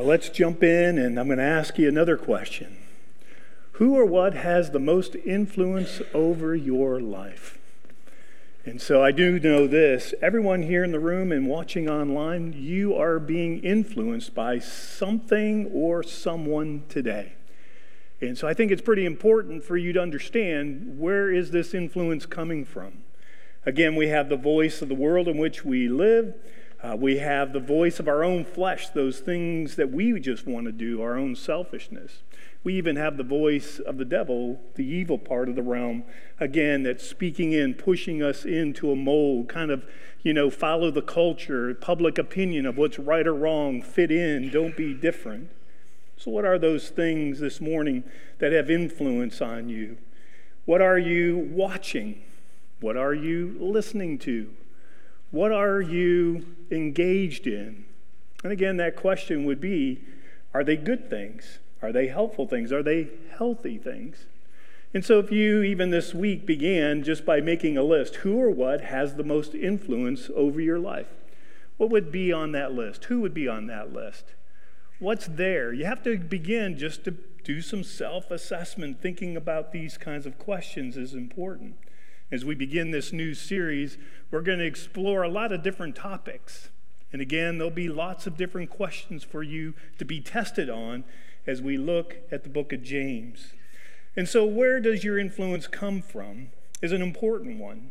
Well, let's jump in, and I'm going to ask you another question. Who or what has the most influence over your life? And so I do know this. Everyone here in the room and watching online, you are being influenced by something or someone today. And so I think it's pretty important for you to understand, where is this influence coming from? Again, we have the voice of the world in which we live. We have the voice of our own flesh, those things that we just want to do, our own selfishness. We even have the voice of the devil, the evil part of the realm, again, that's speaking in, pushing us into a mold, kind of, follow the culture, public opinion of what's right or wrong, fit in, don't be different. So what are those things this morning that have influence on you? What are you watching? What are you listening to? What are you engaged in? And again, that question would be, are they good things? Are they helpful things? Are they healthy things? And so if you, even this week, began just by making a list, who or what has the most influence over your life? What would be on that list? Who would be on that list? What's there? You have to begin just to do some self-assessment. Thinking about these kinds of questions is important. As we begin this new series, we're going to explore a lot of different topics. And again, there'll be lots of different questions for you to be tested on as we look at the book of James. And so where does your influence come from is an important one.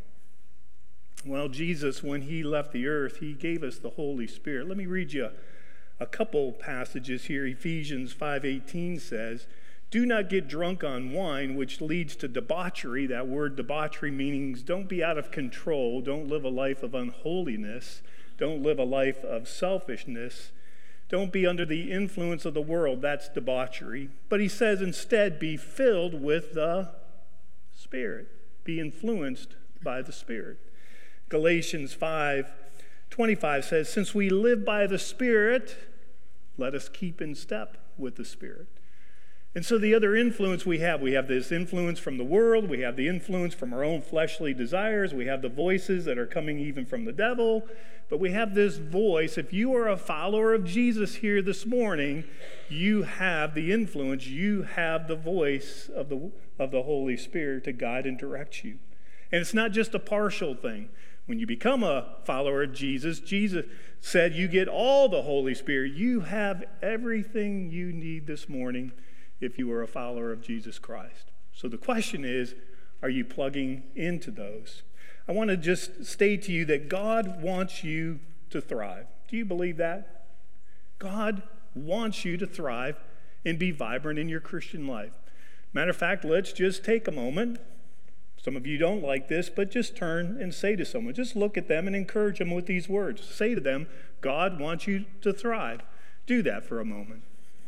Well, Jesus, when he left the earth, he gave us the Holy Spirit. Let me read you a couple passages here. Ephesians 5:18 says, "Do not get drunk on wine, which leads to debauchery." That word debauchery means don't be out of control. Don't live a life of unholiness. Don't live a life of selfishness. Don't be under the influence of the world. That's debauchery. But he says instead, be filled with the Spirit. Be influenced by the Spirit. Galatians 5:25 says, "Since we live by the Spirit, let us keep in step with the Spirit." And so the other influence we have this influence from the world, we have the influence from our own fleshly desires, we have the voices that are coming even from the devil, but we have this voice. If you are a follower of Jesus here this morning, you have the influence, you have the voice of the Holy Spirit to guide and direct you. And it's not just a partial thing. When you become a follower of Jesus, Jesus said you get all the Holy Spirit. You have everything you need this morning if you are a follower of Jesus Christ. So the question is, are you plugging into those? I want to just state to you that God wants you to thrive. Do you believe that? God wants you to thrive and be vibrant in your Christian life. Matter of fact, let's just take a moment. Some of you don't like this, but just turn and say to someone, just look at them and encourage them with these words. Say to them, God wants you to thrive. Do that for a moment.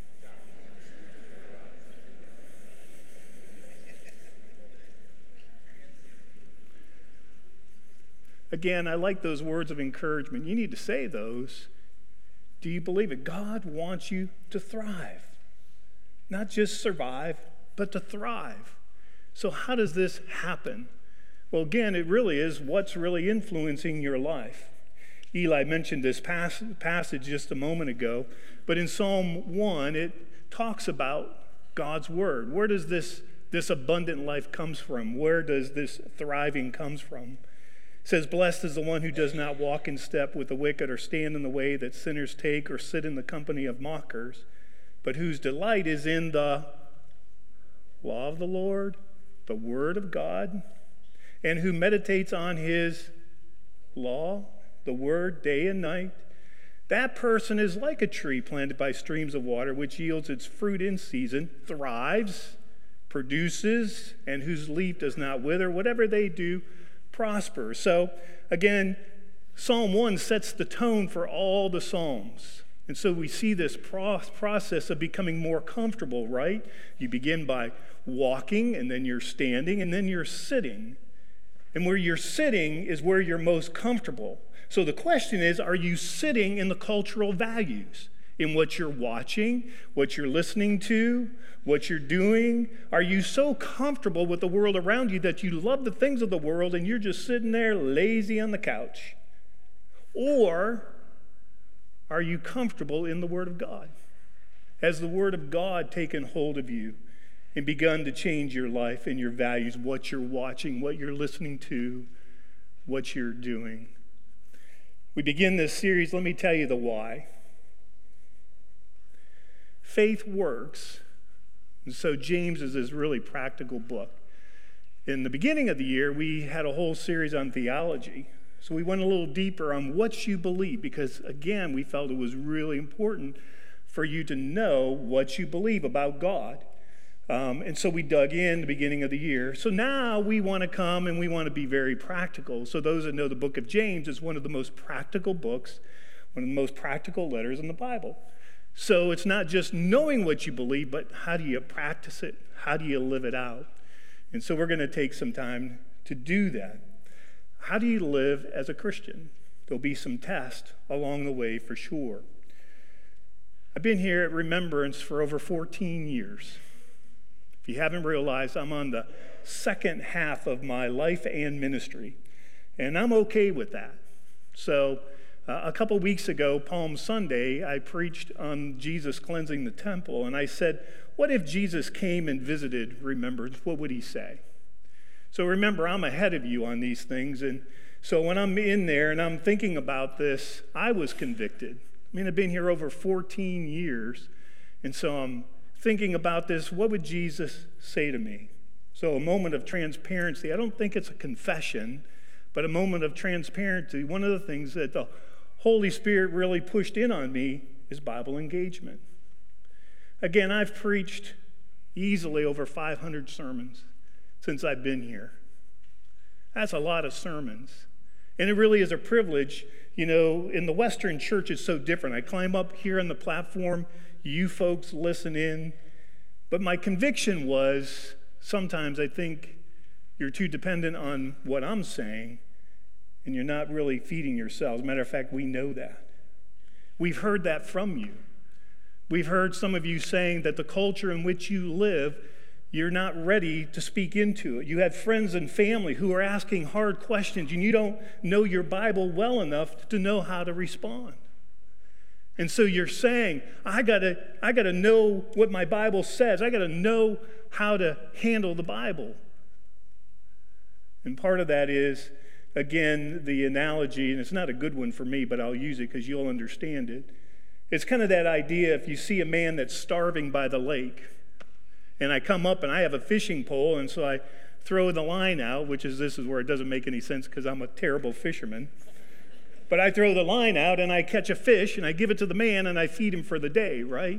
Again, I like those words of encouragement. You need to say those. Do you believe it? God wants you to thrive. Not just survive, but to thrive. So how does this happen? Well, again, it really is what's really influencing your life. Eli mentioned this passage just a moment ago, but in Psalm 1, it talks about God's word. Where does this abundant life comes from? Where does this thriving comes from? It says, "Blessed is the one who does not walk in step with the wicked, or stand in the way that sinners take, or sit in the company of mockers, but whose delight is in the law of the Lord, the word of God, and who meditates on his law, the word, day and night. That person is like a tree planted by streams of water, which yields its fruit in season, thrives, produces, and whose leaf does not wither. Whatever they do prosper." So again, Psalm 1 sets the tone for all the Psalms. And so we see this process of becoming more comfortable, right? You begin by walking, and then you're standing, and then you're sitting. And where you're sitting is where you're most comfortable. So the question is, are you sitting in the cultural values? In what you're watching, what you're listening to, what you're doing? Are you so comfortable with the world around you that you love the things of the world and you're just sitting there lazy on the couch? Or are you comfortable in the Word of God? Has the Word of God taken hold of you and begun to change your life and your values, what you're watching, what you're listening to, what you're doing? We begin this series, let me tell you the why. Faith works. And so James is this really practical book. In the beginning of the year, we had a whole series on theology. So we went a little deeper on what you believe, because again, we felt it was really important for you to know what you believe about God. And so we dug in the beginning of the year. So now we want to come and we want to be very practical. So those that know the book of James is one of the most practical books, one of the most practical letters in the Bible. So it's not just knowing what you believe, but how do you practice it? How do you live it out? And so we're going to take some time to do that. How do you live as a Christian? There'll be some tests along the way for sure. I've been here at Remembrance for over 14 years. If you haven't realized, I'm on the second half of my life and ministry, and I'm okay with that. So a couple weeks ago, Palm Sunday, I preached on Jesus cleansing the temple, and I said, what if Jesus came and visited Remembrance? What would he say? So remember, I'm ahead of you on these things, and so when I'm in there and I'm thinking about this, I was convicted. I mean, I've been here over 14 years, and so I'm thinking about this. What would Jesus say to me? So a moment of transparency. I don't think it's a confession, but a moment of transparency. One of the things that the Holy Spirit really pushed in on me is Bible engagement. Again, I've preached easily over 500 sermons since I've been here. That's a lot of sermons. And it really is a privilege. You know, in the Western church, it's so different. I climb up here on the platform, you folks listen in. But my conviction was, sometimes I think you're too dependent on what I'm saying, and you're not really feeding yourselves. Matter of fact, we know that. We've heard that from you. We've heard some of you saying that the culture in which you live, you're not ready to speak into it. You have friends and family who are asking hard questions, and you don't know your Bible well enough to know how to respond. And so you're saying, I gotta know what my Bible says. I gotta know how to handle the Bible. And part of that is, again, the analogy, and it's not a good one for me, but I'll use it because you'll understand it. It's kind of that idea, if you see a man that's starving by the lake, and I come up and I have a fishing pole, and so I throw the line out, this is where it doesn't make any sense because I'm a terrible fisherman. But I throw the line out and I catch a fish and I give it to the man and I feed him for the day, right?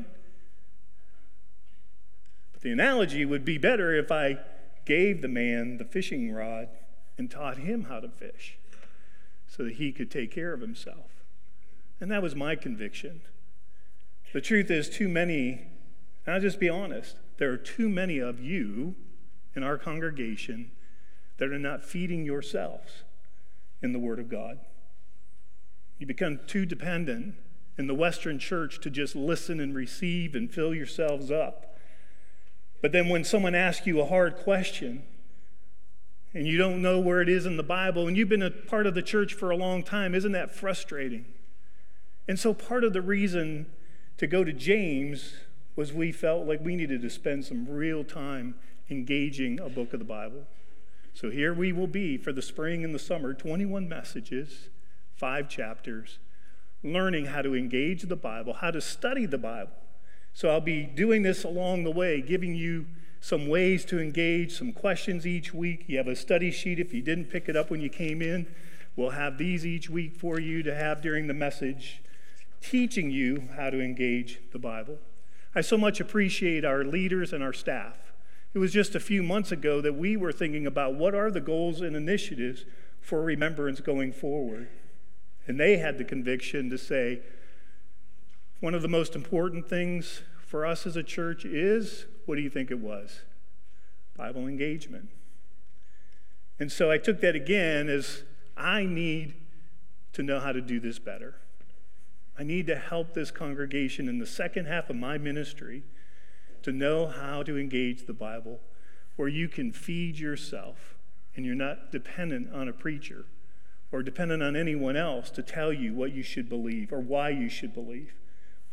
But the analogy would be better if I gave the man the fishing rod and taught him how to fish so that he could take care of himself. And that was my conviction. The truth is, too many, and I'll just be honest, there are too many of you in our congregation that are not feeding yourselves in the Word of God. You become too dependent in the Western church to just listen and receive and fill yourselves up. But then when someone asks you a hard question and you don't know where it is in the Bible and you've been a part of the church for a long time, isn't that frustrating? And so part of the reason to go to James was we felt like we needed to spend some real time engaging a book of the Bible. So here we will be for the spring and the summer, 21 messages, 5 chapters, learning how to engage the Bible, how to study the Bible. So I'll be doing this along the way, giving you some ways to engage, some questions each week. You have a study sheet. If you didn't pick it up when you came in, we'll have these each week for you to have during the message, teaching you how to engage the Bible. I so much appreciate our leaders and our staff. It was just a few months ago that we were thinking about what are the goals and initiatives for Remembrance going forward. And they had the conviction to say, one of the most important things for us as a church is, what do you think it was? Bible engagement. And so I took that again as I need to know how to do this better. I need to help this congregation in the second half of my ministry to know how to engage the Bible, where you can feed yourself and you're not dependent on a preacher or dependent on anyone else to tell you what you should believe or why you should believe.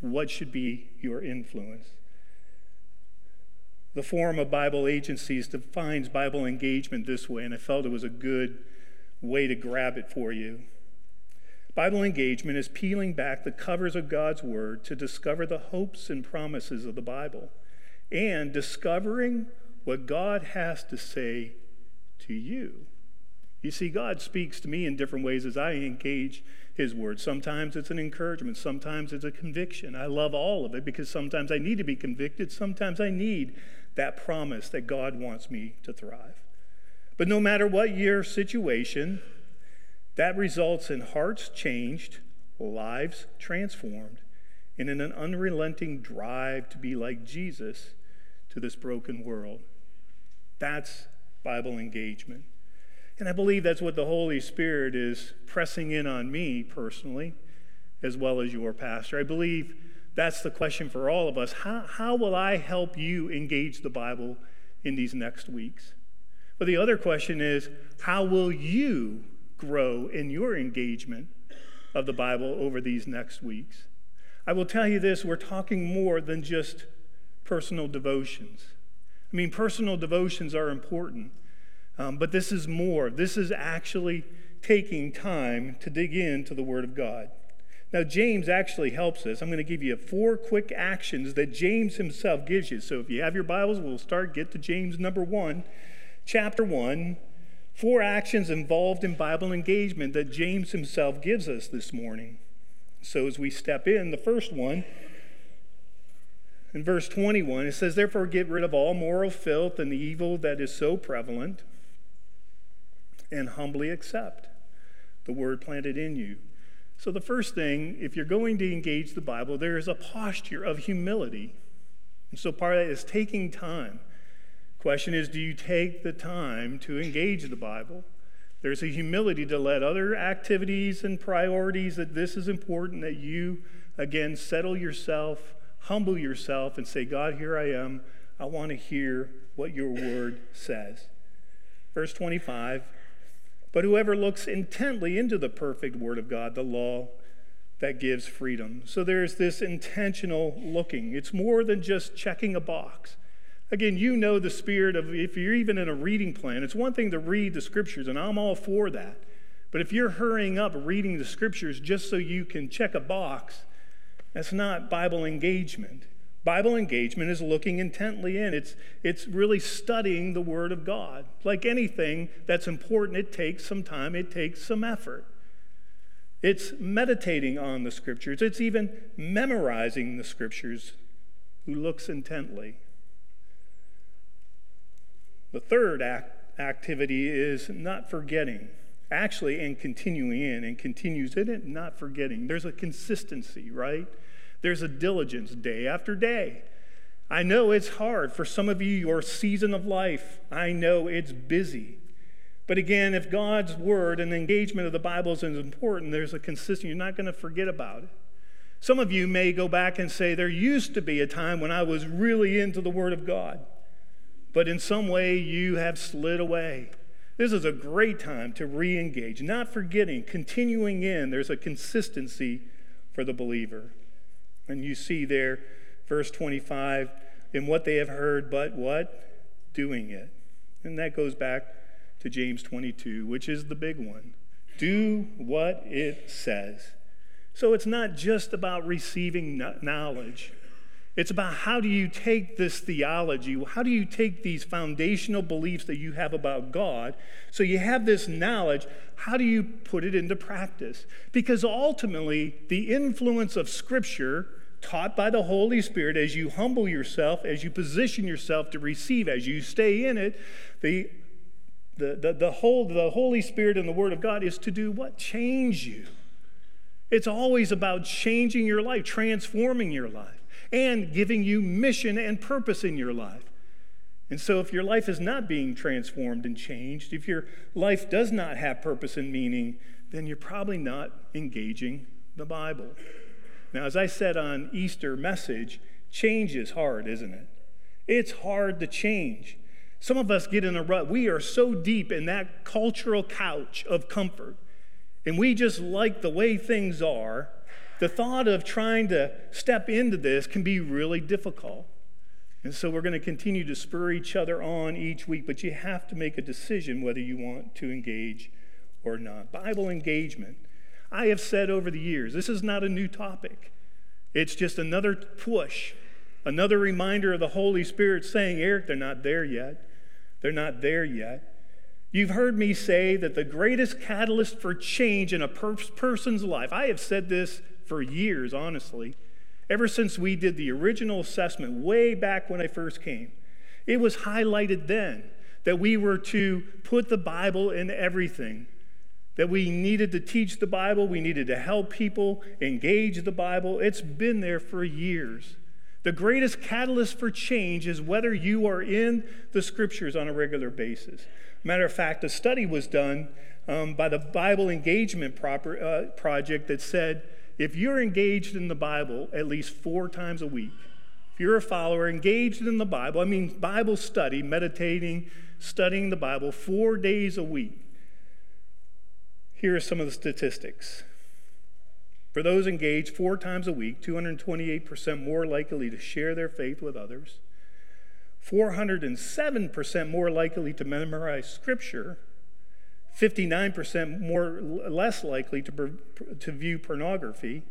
what should be your influence? The Forum of Bible Agencies defines Bible engagement this way, and I felt it was a good way to grab it for you. Bible engagement is peeling back the covers of God's Word to discover the hopes and promises of the Bible and discovering what God has to say to you. You see, God speaks to me in different ways as I engage His Word. Sometimes it's an encouragement. Sometimes it's a conviction. I love all of it because sometimes I need to be convicted. Sometimes I need that promise that God wants me to thrive. But no matter what your situation, that results in hearts changed, lives transformed, and in an unrelenting drive to be like Jesus to this broken world. That's Bible engagement. And I believe that's what the Holy Spirit is pressing in on me personally, as well as your pastor. I believe that's the question for all of us. How will I help you engage the Bible in these next weeks? But the other question is, how will you grow in your engagement of the Bible over these next weeks? I will tell you this, we're talking more than just personal devotions. I mean, personal devotions are important, but this is more. This is actually taking time to dig into the Word of God. Now, James actually helps us. I'm going to give you 4 quick actions that James himself gives you. So if you have your Bibles, we'll get to James number 1, chapter 1, 4 actions involved in Bible engagement that James himself gives us this morning. So as we step in, the first one, in verse 21, it says, "Therefore get rid of all moral filth and the evil that is so prevalent, and humbly accept the word planted in you." So the first thing, if you're going to engage the Bible, there is a posture of humility. And so part of that is taking time. Question is, do you take the time to engage the Bible? There's a humility to let other activities and priorities, that this is important, that you, again, settle yourself, humble yourself, and say, God, here I am. I want to hear what your word says. Verse 25, "But whoever looks intently into the perfect word of God, the law that gives freedom." So there's this intentional looking. It's more than just checking a box. Again, you know the spirit of, if you're even in a reading plan, it's one thing to read the scriptures, and I'm all for that. But if you're hurrying up reading the scriptures just so you can check a box, that's not Bible engagement. Bible engagement is looking intently in. It's really studying the Word of God. Like anything that's important, it takes some time, it takes some effort. It's meditating on the Scriptures. It's even memorizing the Scriptures. Who looks intently. The third activity is not forgetting. Actually, and continuing in, and continues in it, not forgetting. There's a consistency, right? There's a diligence day after day. I know it's hard for some of you, your season of life. I know it's busy. But again, if God's word and engagement of the Bible is important, there's a consistency. You're not going to forget about it. Some of you may go back and say, there used to be a time when I was really into the Word of God. But in some way, you have slid away. This is a great time to re-engage. Not forgetting, continuing in. There's a consistency for the believer. And you see there, verse 25, in what they have heard, but what? Doing it. And that goes back to James 22, which is the big one. Do what it says. So it's not just about receiving knowledge. It's about how do you take this theology, how do you take these foundational beliefs that you have about God, so you have this knowledge, how do you put it into practice? Because ultimately, the influence of Scripture, taught by the Holy Spirit, as you humble yourself, as you position yourself to receive, as you stay in it, the Holy Spirit and the Word of God is to do what? Change you. It's always about changing your life, transforming your life, and giving you mission and purpose in your life. And so if your life is not being transformed and changed, if your life does not have purpose and meaning, then you're probably not engaging the Bible. Now, as I said on Easter message, change is hard, isn't it? It's hard to change. Some of us get in a rut. We are so deep in that cultural couch of comfort, and we just like the way things are, the thought of trying to step into this can be really difficult. And so we're going to continue to spur each other on each week, but you have to make a decision whether you want to engage or not. Bible engagement. I have said over the years, this is not a new topic. It's just another push, another reminder of the Holy Spirit saying, Eric, they're not there yet. They're not there yet. You've heard me say that the greatest catalyst for change in a person's life, I have said this for years, honestly, ever since we did the original assessment way back when I first came. It was highlighted then that we were to put the Bible in everything, that we needed to teach the Bible, we needed to help people engage the Bible. It's been there for years. The greatest catalyst for change is whether you are in the Scriptures on a regular basis. Matter of fact, a study was done by the Bible Engagement Project that said, if you're engaged in the Bible at least 4 times a week, if you're a follower engaged in the Bible, I mean Bible study, meditating, studying the Bible 4 days a week, here are some of the statistics. For those engaged 4 times a week, 228% more likely to share their faith with others, 407% more likely to memorize Scripture, 59% less likely to view pornography,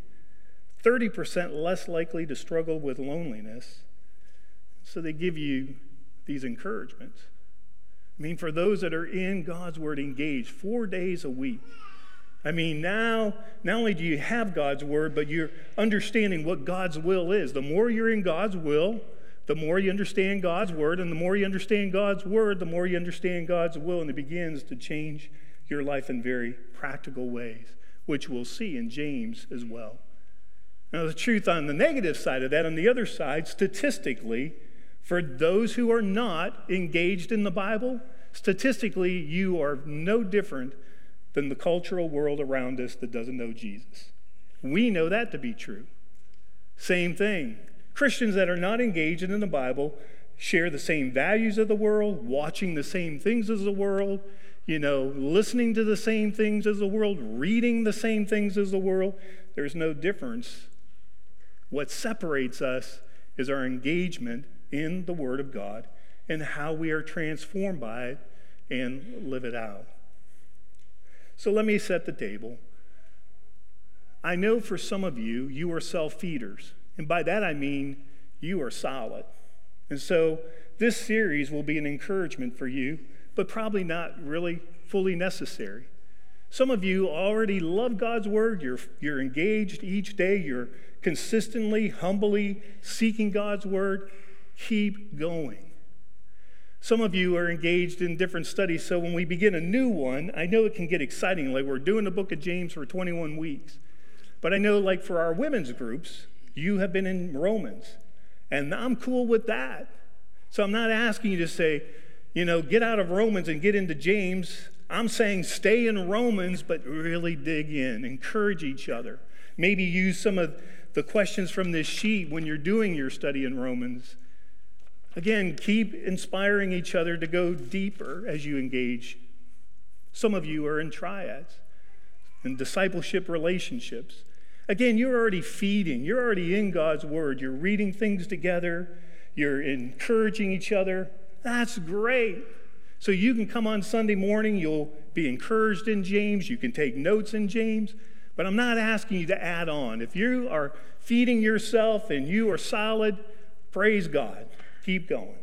30% less likely to struggle with loneliness. So they give you these encouragements. I mean, for those that are in God's Word engaged 4 days a week, I mean, now, not only do you have God's Word, but you're understanding what God's will is. The more you're in God's will, the more you understand God's Word, and the more you understand God's Word, the more you understand God's will, and it begins to change your life in very practical ways, which we'll see in James as well. Now, the truth on the negative side of that, on the other side, statistically, for those who are not engaged in the Bible, statistically, you are no different than the cultural world around us that doesn't know Jesus. We know that to be true. Same thing. Christians that are not engaged in the Bible share the same values of the world, watching the same things as the world, listening to the same things as the world, reading the same things as the world. There's no difference. What separates us is our engagement in the Word of God and how we are transformed by it and live it out. So let me set the table. I know for some of you, you are self-feeders. And by that I mean you are solid. And so this series will be an encouragement for you, but probably not really fully necessary. Some of you already love God's Word. You're engaged each day. You're consistently, humbly seeking God's Word. Keep going. Some of you are engaged in different studies, so when we begin a new one, I know it can get exciting, like we're doing the book of James for 21 weeks. But I know, like for our women's groups, you have been in Romans, and I'm cool with that. So I'm not asking you to say, get out of Romans and get into James. I'm saying stay in Romans, but really dig in, encourage each other. Maybe use some of the questions from this sheet when you're doing your study in Romans. Again, keep inspiring each other to go deeper as you engage. Some of you are in triads and discipleship relationships. Again, you're already feeding. You're already in God's Word. You're reading things together. You're encouraging each other. That's great. So you can come on Sunday morning. You'll be encouraged in James. You can take notes in James. But I'm not asking you to add on. If you are feeding yourself and you are solid, praise God. Keep going.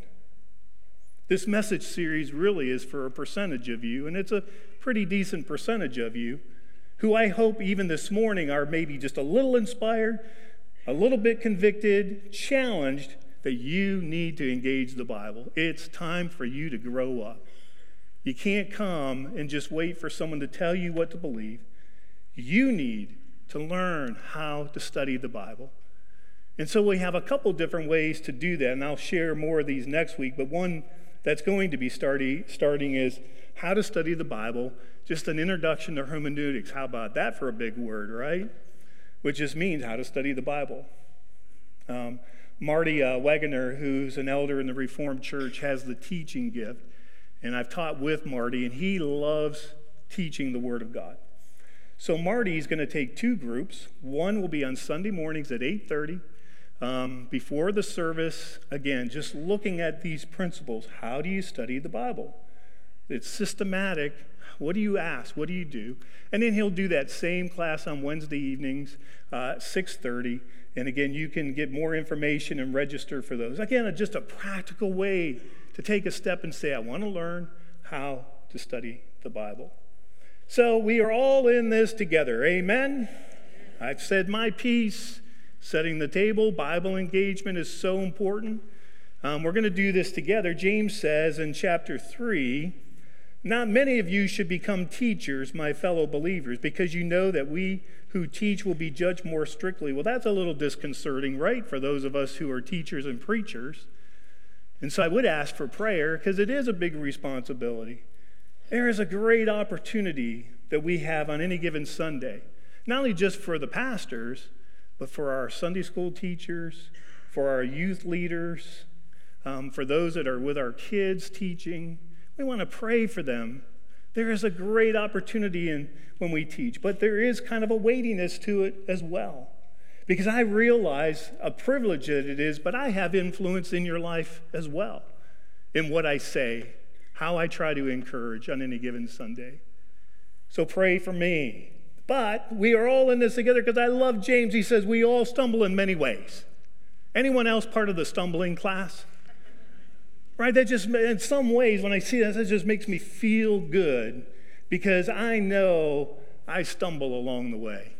This message series really is for a percentage of you, and it's a pretty decent percentage of you, who I hope even this morning are maybe just a little inspired, a little bit convicted, challenged that you need to engage the Bible. It's time for you to grow up. You can't come and just wait for someone to tell you what to believe. You need to learn how to study the Bible. And so we have a couple different ways to do that, and I'll share more of these next week, but one that's going to be starting is how to study the Bible, just an introduction to hermeneutics. How about that for a big word, right? Which just means how to study the Bible. Marty Wagner, who's an elder in the Reformed Church, has the teaching gift, and I've taught with Marty, and he loves teaching the Word of God. So Marty's going to take two groups. One will be on Sunday mornings at 8:30 before the service. Again, just looking at these principles. How do you study the Bible? It's systematic. What do you ask? What do you do? And then he'll do that same class on Wednesday evenings, 6:30. And again, you can get more information and register for those. Again, just a practical way to take a step and say, I want to learn how to study the Bible. So we are all in this together. Amen? I've said my piece. Setting the table, Bible engagement is so important. We're going to do this together. James says in chapter 3, not many of you should become teachers, my fellow believers, because you know that we who teach will be judged more strictly. Well, that's a little disconcerting, right, for those of us who are teachers and preachers. And so I would ask for prayer because it is a big responsibility. There is a great opportunity that we have on any given Sunday, not only just for the pastors, but for our Sunday school teachers, for our youth leaders, for those that are with our kids teaching. We want to pray for them. There is a great opportunity when we teach, but there is kind of a weightiness to it as well. Because I realize a privilege that it is, but I have influence in your life as well, in what I say, how I try to encourage on any given Sunday. So pray for me. But we are all in this together because I love James. He says we all stumble in many ways. Anyone else part of the stumbling class? Right? That just, in some ways, when I see that just makes me feel good because I know I stumble along the way.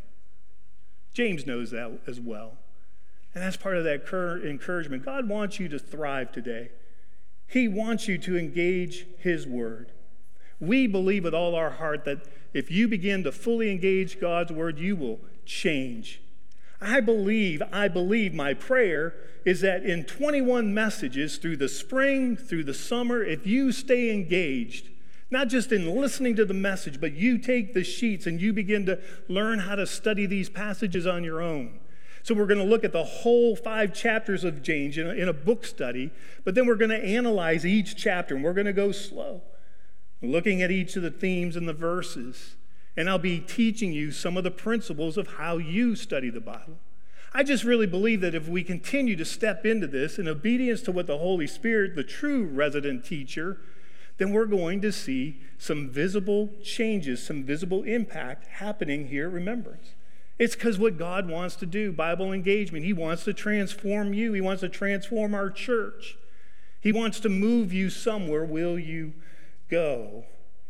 James knows that as well. And that's part of that encouragement. God wants you to thrive today. He wants you to engage His Word. We believe with all our heart that if you begin to fully engage God's Word, you will change. I believe my prayer is that in 21 messages through the spring, through the summer, if you stay engaged, not just in listening to the message, but you take the sheets and you begin to learn how to study these passages on your own. So we're going to look at the whole 5 chapters of James in a book study, but then we're going to analyze each chapter, and we're going to go slow, looking at each of the themes and the verses. And I'll be teaching you some of the principles of how you study the Bible. I just really believe that if we continue to step into this in obedience to what the Holy Spirit, the true resident teacher, then we're going to see some visible changes, some visible impact happening here at Remembrance. It's because what God wants to do, Bible engagement, He wants to transform you. He wants to transform our church. He wants to move you somewhere. Will you go?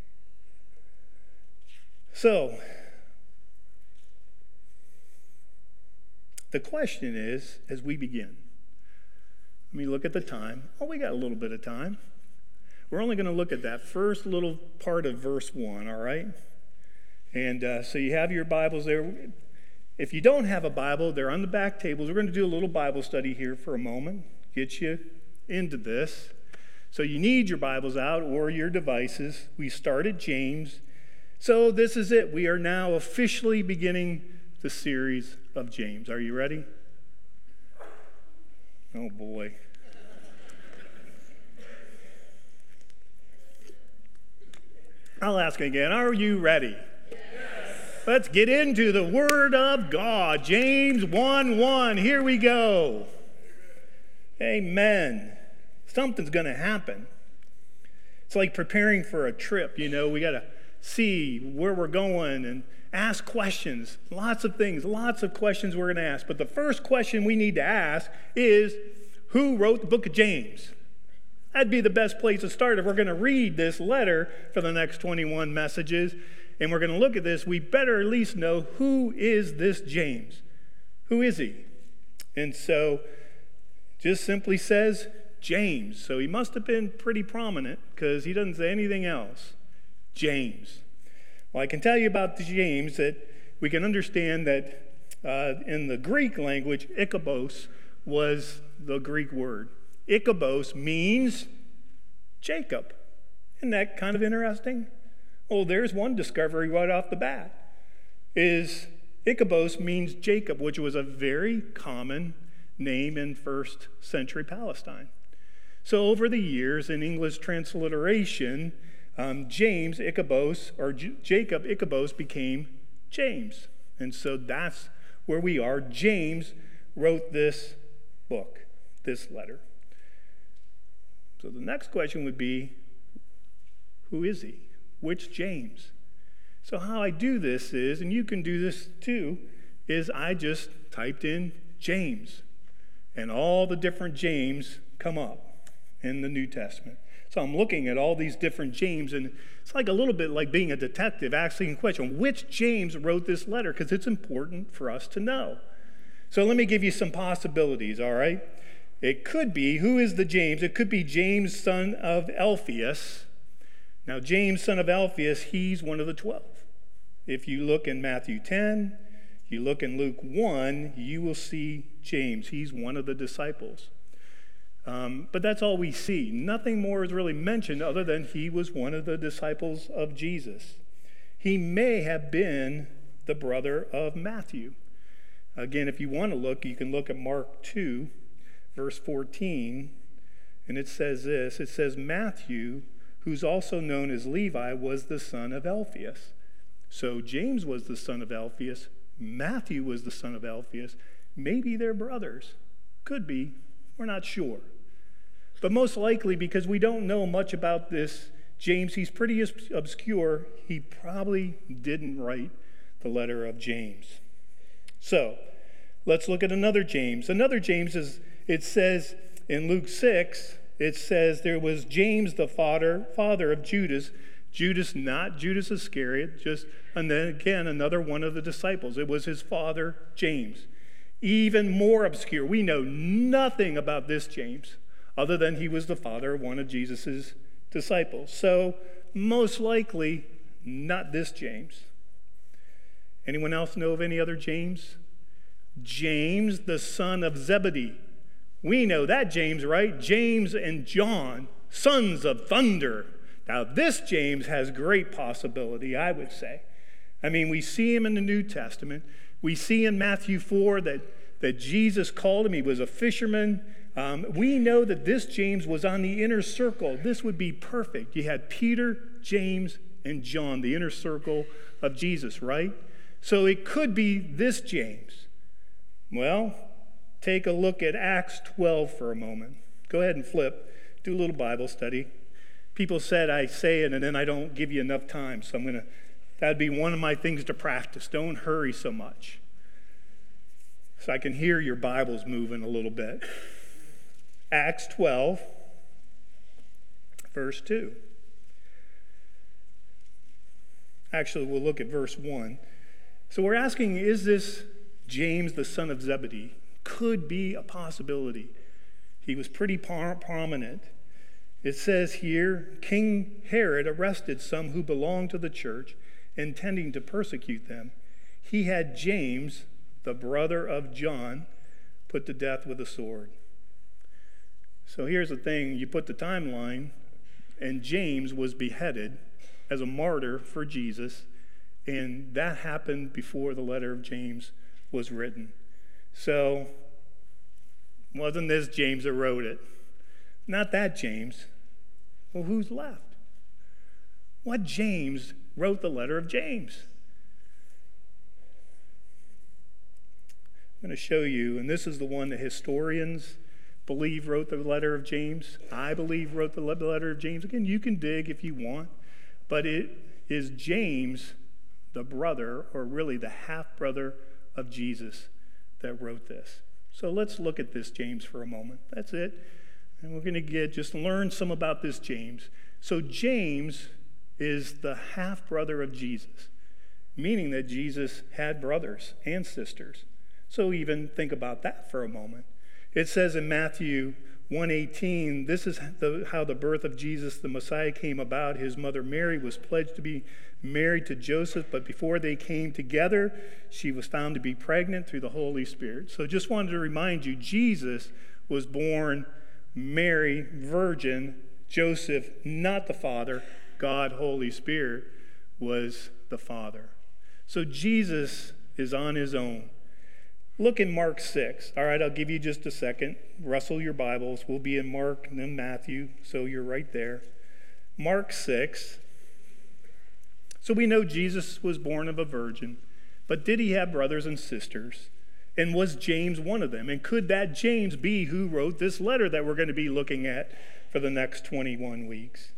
So, the question is, as we begin, let me look at the time. Oh, we got a little bit of time. We're only going to look at that first little part of verse 1, all right? And so you have your Bibles there. If you don't have a Bible, they're on the back tables. We're going to do a little Bible study here for a moment, get you into this. So you need your Bibles out or your devices. We started James. So this is it. We are now officially beginning the series of James. Are you ready? Oh, boy. I'll ask again. Are you ready? Yes. Let's get into the Word of God. James 1:1. Here we go. Amen. Something's going to happen. It's like preparing for a trip. You know, we got to see where we're going and ask questions. Lots of things, lots of questions we're going to ask. But the first question we need to ask is, who wrote the book of James? That'd be the best place to start. If we're going to read this letter for the next 21 messages, and we're going to look at this, we better at least know, who is this James? Who is he? And so, just simply says James. So he must have been pretty prominent because he doesn't say anything else. James. Well, I can tell you about James that we can understand that in the Greek language, ikabos was the Greek word. Ikabos means Jacob. Isn't that kind of interesting? Well, there's one discovery right off the bat. Ikabos means Jacob, which was a very common name in first century Palestine. So over the years, in English transliteration, James Ichabos, or Jacob Ichabos, became James. And so that's where we are. James wrote this book, this letter. So the next question would be, who is he? Which James? So how I do this is, and you can do this too, is I just typed in James. And all the different James come up in the New Testament. So I'm looking at all these different James, and it's like a little bit like being a detective asking a question, which James wrote this letter? Because it's important for us to know. So let me give you some possibilities, all right? It could be, who is the James? It could be James, son of Alphaeus. Now, James, son of Alphaeus, he's one of the 12. If you look in Matthew 10, you look in Luke 1, you will see James. He's one of the disciples. But that's all we see. Nothing more is really mentioned other than he was one of the disciples of Jesus. He may have been the brother of Matthew. Again, if you want to look, you can look at Mark 2, verse 14, and it says this. It says, Matthew, who's also known as Levi, was the son of Alphaeus. So James was the son of Alphaeus. Matthew was the son of Alphaeus. Maybe they're brothers. Could be. We're not sure. But most likely, because we don't know much about this James, he's pretty obscure, he probably didn't write the letter of James. So, let's look at another James. Another James is, it says in Luke 6, it says there was James, the father of Judas. Judas, not Judas Iscariot, and then again, another one of the disciples. It was his father, James. Even more obscure. We know nothing about this James, other than he was the father of one of Jesus' disciples. So, most likely, not this James. Anyone else know of any other James? James, the son of Zebedee. We know that James, right? James and John, sons of thunder. Now, this James has great possibility, I would say. I mean, we see him in the New Testament. We see in Matthew 4 that Jesus called him. He was a fisherman. We know that this James was on the inner circle. This would be perfect. You had Peter, James, and John, the inner circle of Jesus, right? So it could be this James. Well, take a look at Acts 12 for a moment. Go ahead and flip. Do a little Bible study. People said I say it and then I don't give you enough time, so that'd be one of my things to practice. Don't hurry so much. So I can hear your Bibles moving a little bit. Acts 12, verse 2. Actually, we'll look at verse 1. So we're asking, is this James, the son of Zebedee? Could be a possibility. He was pretty prominent. It says here, King Herod arrested some who belonged to the church, intending to persecute them. He had James, the brother of John, put to death with a sword. So here's the thing, you put the timeline, and James was beheaded as a martyr for Jesus, and that happened before the letter of James was written. So, wasn't this James that wrote it? Not that James. Well, who's left? What James wrote the letter of James? I'm going to show you, and this is the one that historians believe wrote the letter of James. I believe wrote the letter of James. Again, you can dig if you want, but it is James, the brother, or really the half-brother of Jesus, that wrote this. So let's look at this James for a moment. That's it. And we're going to just learn some about this James. So James is the half-brother of Jesus, meaning that Jesus had brothers and sisters. So even think about that for a moment. It says in Matthew 1:18, this is how the birth of Jesus, the Messiah, came about. His mother Mary was pledged to be married to Joseph, but before they came together, she was found to be pregnant through the Holy Spirit. So just wanted to remind you, Jesus was born Mary, virgin, Joseph, not the father. God, Holy Spirit, was the father. So Jesus is on his own. Look in Mark 6. All right, I'll give you just a second. Rustle your Bibles. We'll be in Mark and then Matthew, so you're right there. Mark 6. So we know Jesus was born of a virgin. But did he have brothers and sisters? And was James one of them? And could that James be who wrote this letter that we're going to be looking at for the next 21 weeks?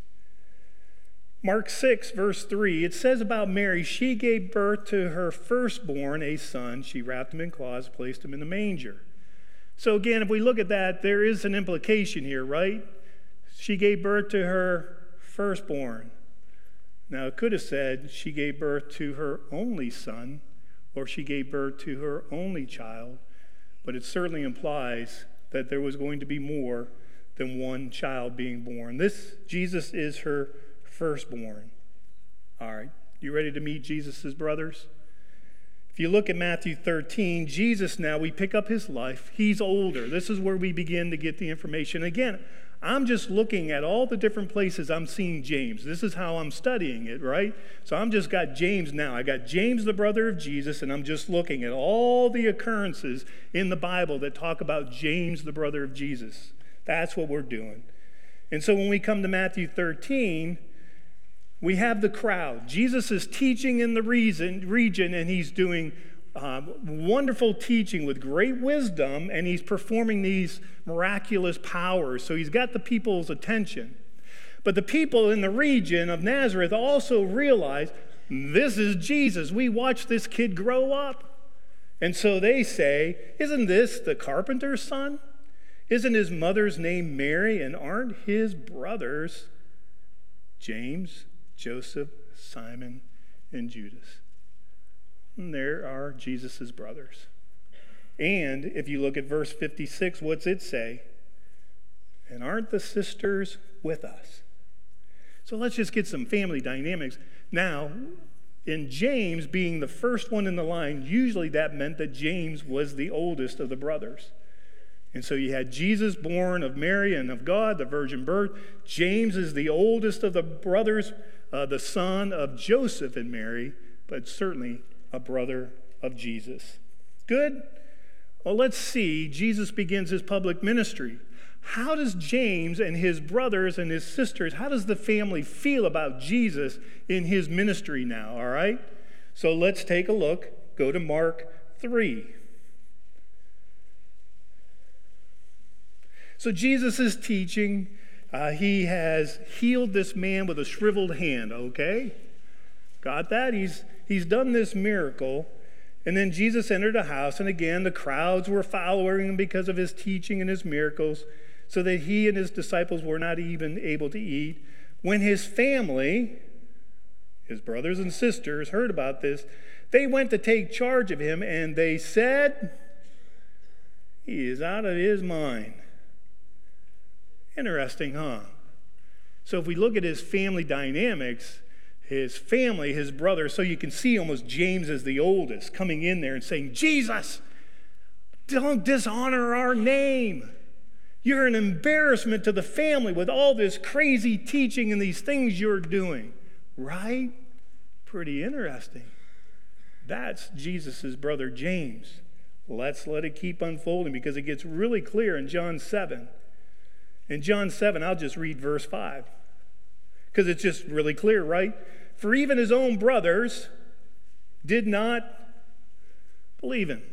Mark 6, verse 3, it says about Mary, she gave birth to her firstborn, a son. She wrapped him in cloths, placed him in the manger. So again, if we look at that, there is an implication here, right? She gave birth to her firstborn. Now, it could have said she gave birth to her only son, or she gave birth to her only child, but it certainly implies that there was going to be more than one child being born. This, Jesus is her firstborn. All right, you ready to meet Jesus' brothers? If you look at Matthew 13, Jesus now, we pick up his life. He's older. This is where we begin to get the information. Again, I'm just looking at all the different places I'm seeing James. This is how I'm studying it, right? So I'm just got James now. I got James, the brother of Jesus, and I'm just looking at all the occurrences in the Bible that talk about James, the brother of Jesus. That's what we're doing. And so when we come to Matthew 13, we have the crowd. Jesus is teaching in the region, and he's doing wonderful teaching with great wisdom, and he's performing these miraculous powers. So he's got the people's attention. But the people in the region of Nazareth also realize, this is Jesus. We watched this kid grow up. And so they say, isn't this the carpenter's son? Isn't his mother's name Mary? And aren't his brothers James, Joseph, Simon, and Judas? And there are Jesus' brothers. And if you look at verse 56, what's it say? And aren't the sisters with us? So let's just get some family dynamics. Now, in James being the first one in the line, usually that meant that James was the oldest of the brothers. And so you had Jesus born of Mary and of God, the virgin birth. James is the oldest of the brothers, the son of Joseph and Mary, but certainly a brother of Jesus. Good? Well, let's see. Jesus begins his public ministry. How does James and his brothers and his sisters, how does the family feel about Jesus in his ministry now, all right? So let's take a look. Go to Mark 3. So Jesus is teaching. He has healed this man with a shriveled hand, okay? Got that? He's done this miracle. And then Jesus entered a house, and again, the crowds were following him because of his teaching and his miracles, so that he and his disciples were not even able to eat. When his family, his brothers and sisters, heard about this, they went to take charge of him, and they said, he is out of his mind. Interesting, huh? So if we look at his family dynamics, his family, his brothers, so you can see almost James as the oldest coming in there and saying, Jesus, don't dishonor our name. You're an embarrassment to the family with all this crazy teaching and these things you're doing. Right? Pretty interesting. That's Jesus' brother James. Let's let it keep unfolding because it gets really clear in John 7. In John 7, I'll just read verse 5 because it's just really clear, right? For even his own brothers did not believe him.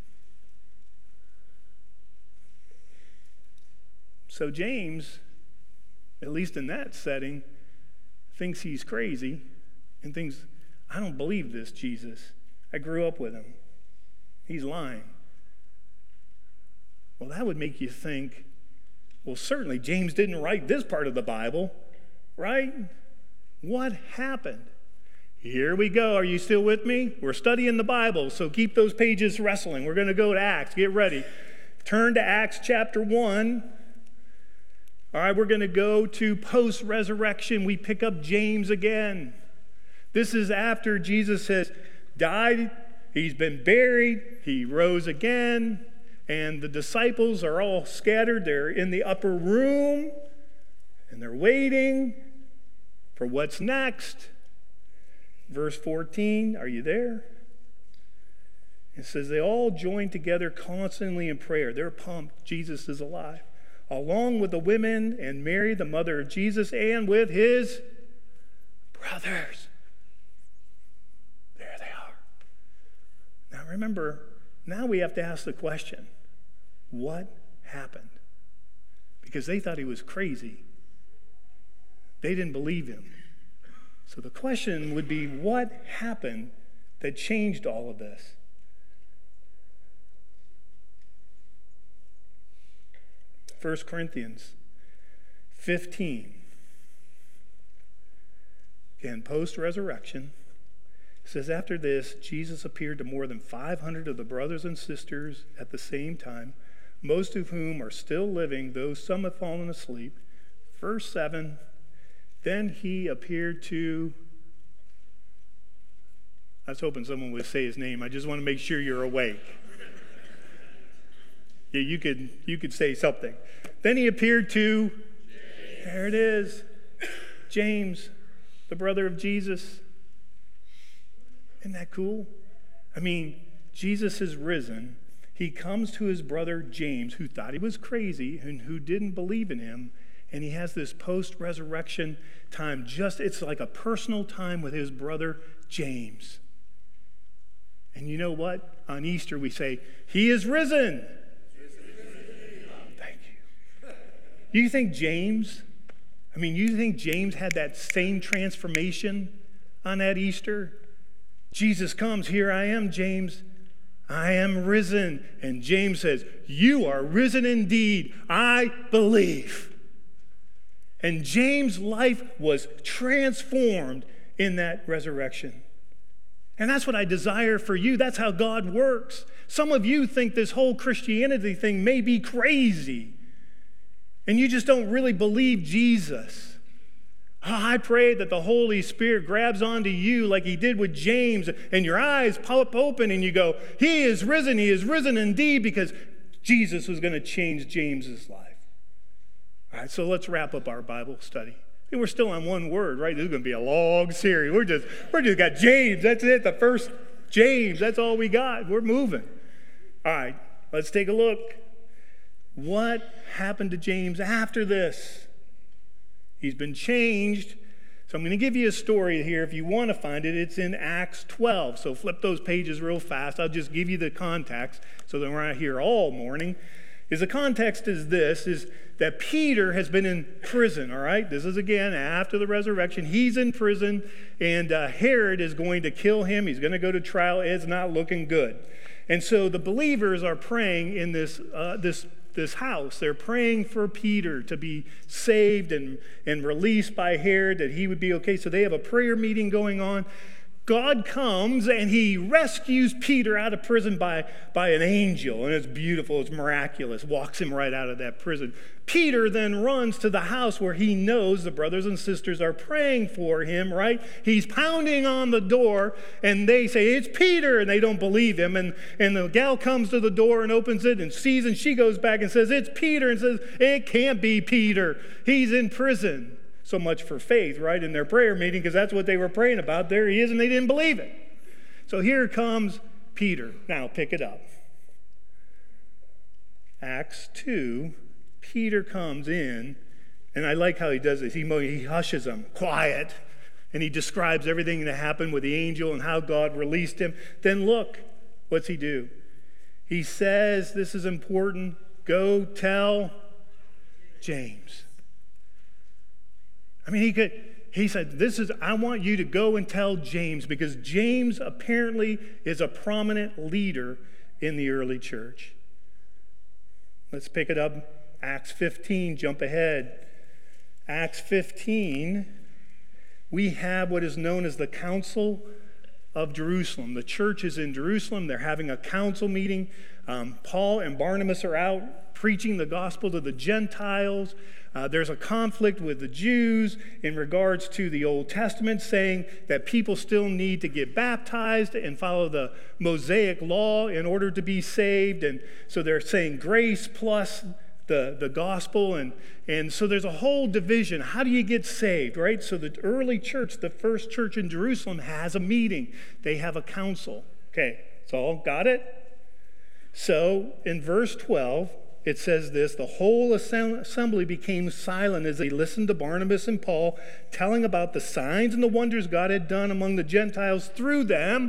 So James, at least in that setting, thinks he's crazy and thinks, I don't believe this Jesus. I grew up with him. He's lying. Well, that would make you think, well, certainly James didn't write this part of the Bible, right? What happened? Here we go. Are you still with me? We're studying the Bible, so keep those pages wrestling. We're going to go to Acts. Get ready. Turn to Acts chapter 1. All right, we're going to go to post-resurrection. We pick up James again. This is after Jesus has died. He's been buried. He rose again. And the disciples are all scattered. They're in the upper room, and they're waiting for what's next. Verse 14, are you there? It says, they all joined together constantly in prayer. They're pumped. Jesus is alive. Along with the women and Mary, the mother of Jesus, and with his brothers. There they are. remember, now we have to ask the question, what happened? Because they thought he was crazy. They didn't believe him. So the question would be, what happened that changed all of this? First Corinthians 15. Again, post-resurrection. It says, after this, Jesus appeared to more than 500 of the brothers and sisters at the same time, most of whom are still living, though some have fallen asleep. Verse 7, then he appeared to... I was hoping someone would say his name. I just want to make sure you're awake. Yeah, you could say something. Then he appeared to... James. There it is. James, the brother of Jesus. Isn't that cool? I mean, Jesus is risen. He comes to his brother James, who thought he was crazy and who didn't believe in him. And he has this post-resurrection time. It's like a personal time with his brother James. And you know what? On Easter we say, he is risen. Thank you. You think James had that same transformation on that Easter? Jesus comes, here I am, James. I am risen. And James says, you are risen indeed. I believe. And James' life was transformed in that resurrection. And that's what I desire for you. That's how God works. Some of you think this whole Christianity thing may be crazy. And you just don't really believe Jesus. I pray that the Holy Spirit grabs onto you like he did with James, and your eyes pop open and you go, he is risen indeed, because Jesus was going to change James's life. All right, so let's wrap up our Bible study. And we're still on one word, right? This is going to be a long series. We're just got James. That's it. The first James. That's all we got. We're moving. All right, let's take a look. What happened to James after this? He's been changed. So I'm going to give you a story here. If you want to find it, it's in Acts 12. So flip those pages real fast. I'll just give you the context so that we're not here all morning. The context is this, is that Peter has been in prison, all right? This is, again, after the resurrection. He's in prison, and Herod is going to kill him. He's going to go to trial. It's not looking good. And so the believers are praying in this house. They're praying for Peter to be saved and released by Herod, that he would be okay. So they have a prayer meeting going on. God comes and he rescues Peter out of prison by an angel. And it's beautiful, it's miraculous, walks him right out of that prison. Peter then runs to the house where he knows the brothers and sisters are praying for him, right? He's pounding on the door and they say, it's Peter, and they don't believe him. And the gal comes to the door and opens it and sees, and she goes back and says, it's Peter, and says, it can't be Peter. He's in prison. So much for faith, right, in their prayer meeting, because that's what they were praying about. There he is, and they didn't believe it. So here comes Peter. Now, pick it up. Acts 2, Peter comes in, and I like how he does this. He hushes them, quiet, and he describes everything that happened with the angel and how God released him. Then look, what's he do? He says, this is important, go tell James. I mean, he said, I want you to go and tell James, because James apparently is a prominent leader in the early church. Let's pick it up. Acts 15, jump ahead. Acts 15, we have what is known as the Council of Jerusalem. The church is in Jerusalem. They're having a council meeting. Paul and Barnabas are out preaching the gospel to the Gentiles. There's a conflict with the Jews in regards to the Old Testament, saying that people still need to get baptized and follow the Mosaic law in order to be saved. And so they're saying grace plus the gospel. And so there's a whole division. How do you get saved, right? So the early church, the first church in Jerusalem, has a meeting. They have a council. Okay, it's all got it? So in verse 12, it says this, the whole assembly became silent as they listened to Barnabas and Paul telling about the signs and the wonders God had done among the Gentiles through them.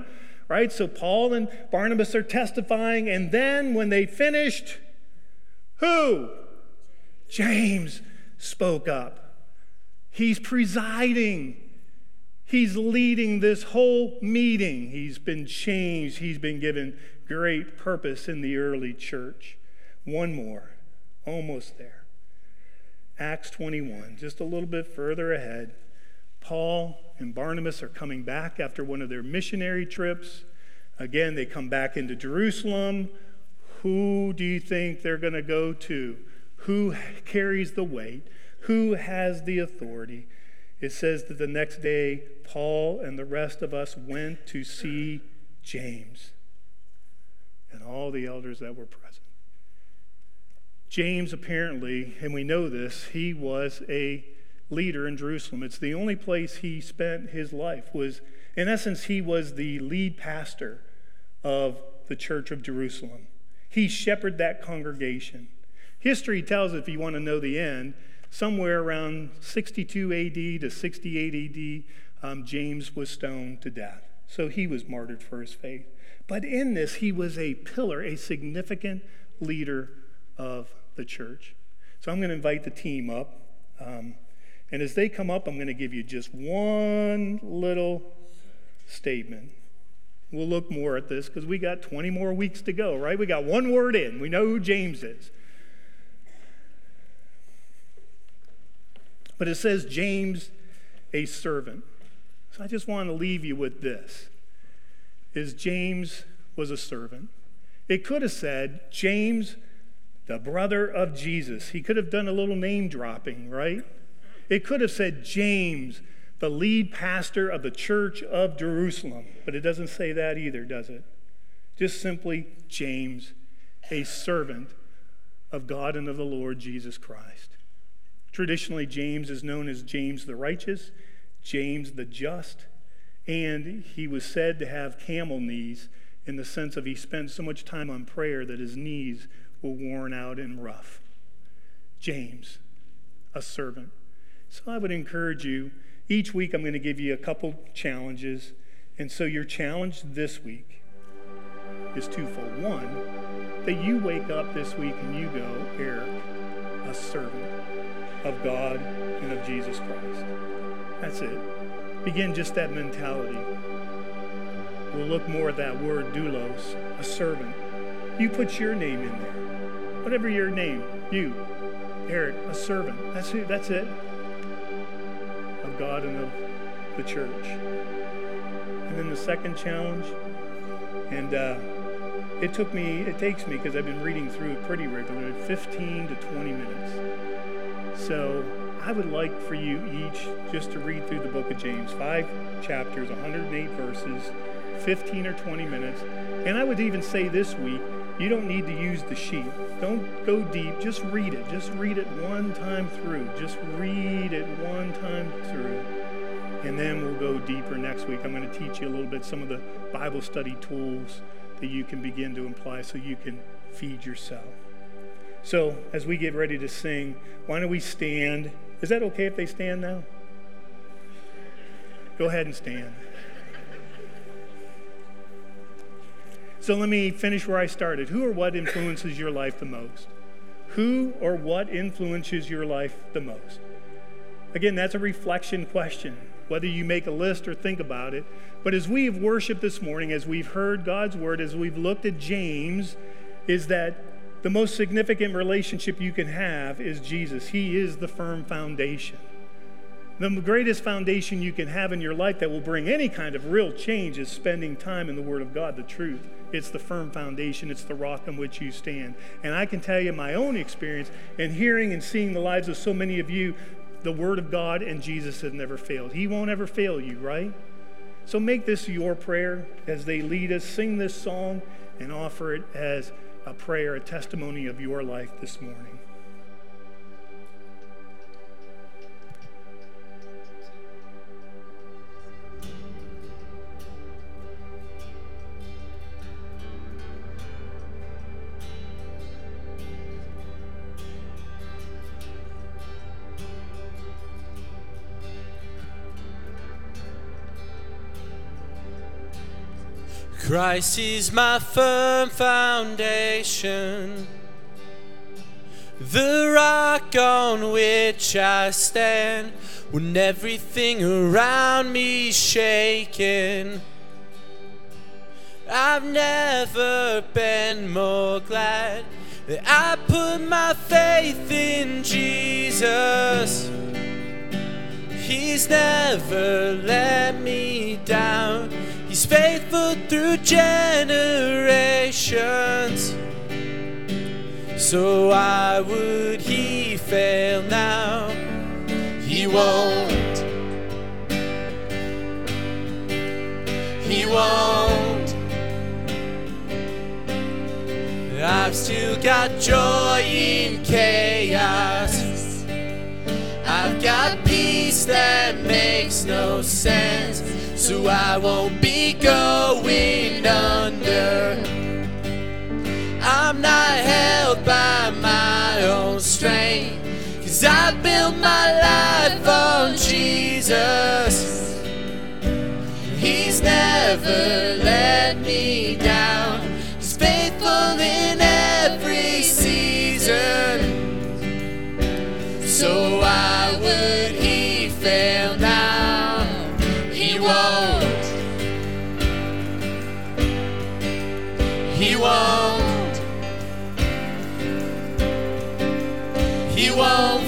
right? So Paul and Barnabas are testifying, and then when they finished, who? James spoke up. He's presiding. He's leading this whole meeting. He's been changed. He's been given great purpose in the early church. One more, almost there. Acts 21, just a little bit further ahead. Paul and Barnabas are coming back after one of their missionary trips. Again, they come back into Jerusalem. Who do you think they're going to go to? Who carries the weight? Who has the authority? It says that the next day, Paul and the rest of us went to see James and all the elders that were present. James apparently, and we know this, he was a leader in Jerusalem. It's the only place he spent his life. In essence, he was the lead pastor of the church of Jerusalem. He shepherded that congregation. History tells, if you want to know the end, somewhere around 62 AD to 68 AD, James was stoned to death. So he was martyred for his faith. But in this, he was a pillar, a significant leader of the church. So I'm going to invite the team up. And as they come up, I'm going to give you just one little statement. We'll look more at this because we got 20 more weeks to go, right? We got one word in. We know who James is. But it says James, a servant. So I just want to leave you with this, is James was a servant. It could have said James, the brother of Jesus. He could have done a little name dropping, right? It could have said James, the lead pastor of the church of Jerusalem. But it doesn't say that either, does it? Just simply James, a servant of God and of the Lord Jesus Christ. Traditionally, James is known as James the righteous, James the just, and he was said to have camel knees in the sense of he spent so much time on prayer that his knees were worn out and rough. James, a servant. So I would encourage you, each week I'm going to give you a couple challenges, and so your challenge this week is twofold. One, that you wake up this week and you go, Eric, a servant of God and of Jesus Christ. That's it. Begin just that mentality. We'll look more at that word, doulos, a servant. You put your name in there. Whatever your name, you, Eric, a servant. That's it. Of God and of the church. And then the second challenge, and it takes me, because I've been reading through it pretty regularly, 15 to 20 minutes. So I would like for you each just to read through the book of James, 5 chapters, 108 verses, 15 or 20 minutes. And I would even say this week, you don't need to use the sheet. Don't go deep. Just read it. Just read it one time through. Just read it one time through. And then we'll go deeper next week. I'm going to teach you a little bit some of the Bible study tools that you can begin to apply so you can feed yourself. So as we get ready to sing, why don't we stand? Is that okay if they stand now? Go ahead and stand. So let me finish where I started. Who or what influences your life the most? Who or what influences your life the most? Again, that's a reflection question, whether you make a list or think about it. But as we have worshiped this morning, as we've heard God's word, as we've looked at James, is that the most significant relationship you can have is Jesus. He is the firm foundation. The greatest foundation you can have in your life that will bring any kind of real change is spending time in the Word of God, the truth. It's the firm foundation. It's the rock on which you stand. And I can tell you my own experience in hearing and seeing the lives of so many of you, the Word of God and Jesus have never failed. He won't ever fail you, right? So make this your prayer as they lead us. Sing this song and offer it as a prayer, a testimony of your life this morning. Christ is my firm foundation, the rock on which I stand when everything around me's shaking. I've never been more glad that I put my faith in Jesus. He's never let me down. He's faithful through generations. So why would he fail now? He won't. He won't. I've still got joy in chaos. I've got peace that makes no sense. So I won't be going under. I'm not held by my own strength, 'cause I built my life on Jesus. He's never let me down. He's faithful in every season. So why would he fail now? He won't. He won't. He won't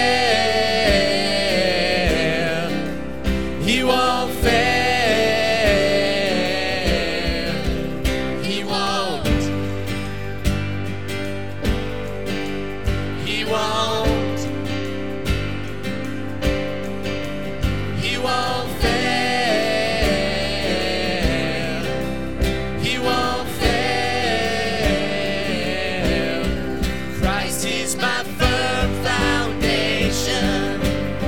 fail. He won't fail. He won't. He won't. He won't fail. He won't fail. Christ is my firm foundation,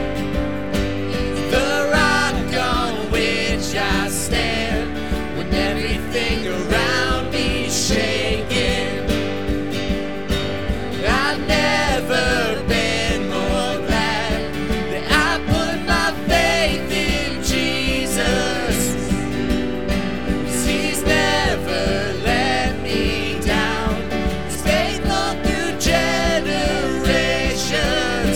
the rock on which I stand when everything around me's shaking. I've never been more glad that I put my faith in Jesus. 'Cause he's never let me down. He's faithful through generations.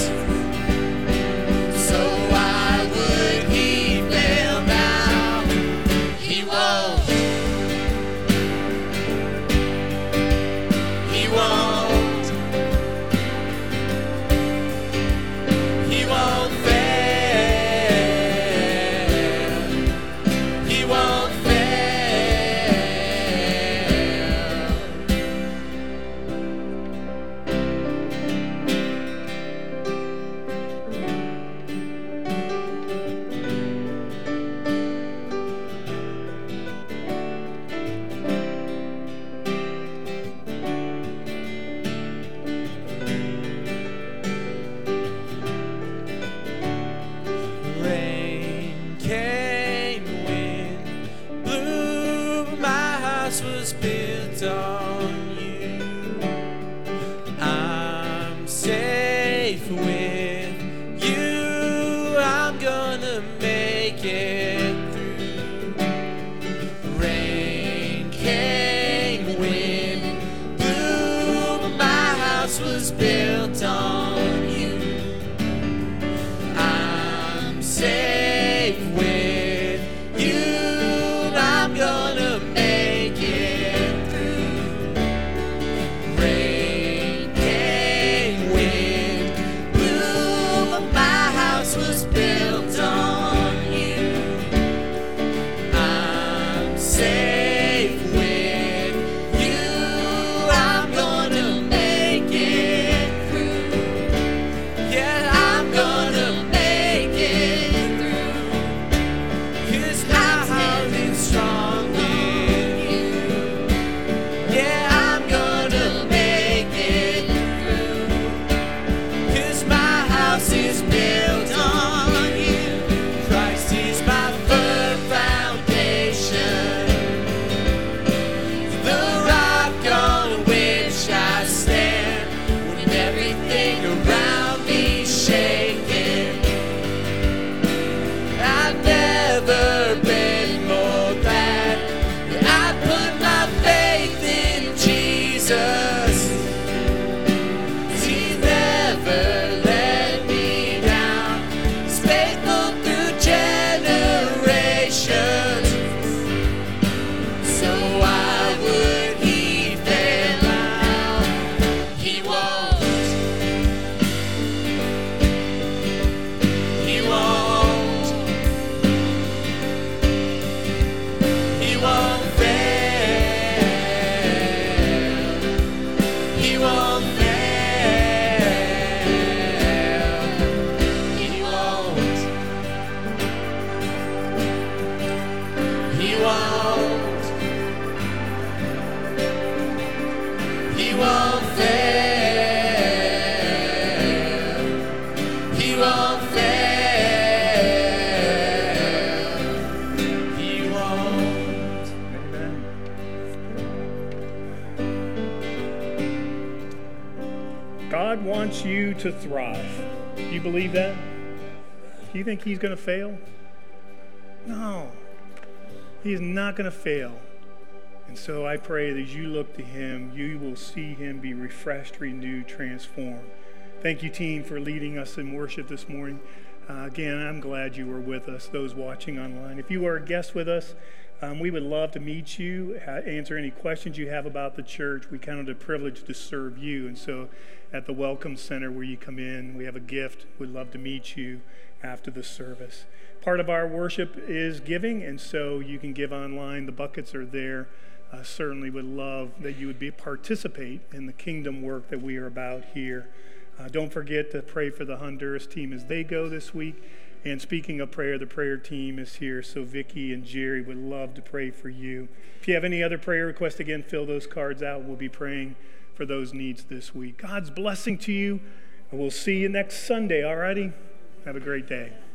So why would he fail now? He won't. He won't. He won't fail. He won't fail. Rain came, wind blew, my house was built on you. I'm safe with you. I'm gonna make it through. Rain came, wind blew, my house was built on you. I'm safe with you. I'm gonna make it through. God wants you to thrive. Do you believe that? Do you think he's going to fail? No. He is not going to fail. And so I pray that as you look to him, you will see him be refreshed, renewed, transformed. Thank you, team, for leading us in worship this morning. Again, I'm glad you were with us, those watching online. If you are a guest with us, we would love to meet you, answer any questions you have about the church. We count it a privilege to serve you. And so at the Welcome Center where you come in, we have a gift. We'd love to meet you after the service. Part of our worship is giving, and so you can give online. The buckets are there. Certainly would love that you would participate in the kingdom work that we are about here. Don't forget to pray for the Honduras team as they go this week. And speaking of prayer, the prayer team is here, so Vicki and Jerry would love to pray for you. If you have any other prayer requests, again, fill those cards out. We'll be praying for those needs this week. God's blessing to you, and we'll see you next Sunday, all righty? Have a great day.